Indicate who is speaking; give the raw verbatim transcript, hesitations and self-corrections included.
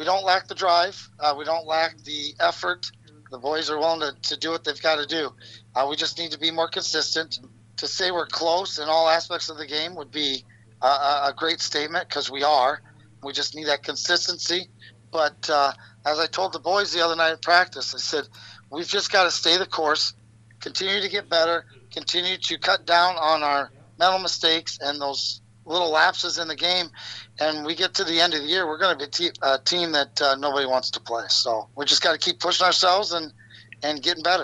Speaker 1: don't lack the drive. Uh, we don't lack the effort. The boys are willing to, to do what they've got to do. Uh, we just need to be more consistent. To say we're close in all aspects of the game would be a, a great statement, because we are. We just need that consistency. But uh, as I told the boys the other night at practice, I said, we've just got to stay the course, continue to get better, continue to cut down on our mental mistakes and those little lapses in the game. And we get to the end of the year, we're going to be te- a team that uh, nobody wants to play. So we just got to keep pushing ourselves and, and getting better.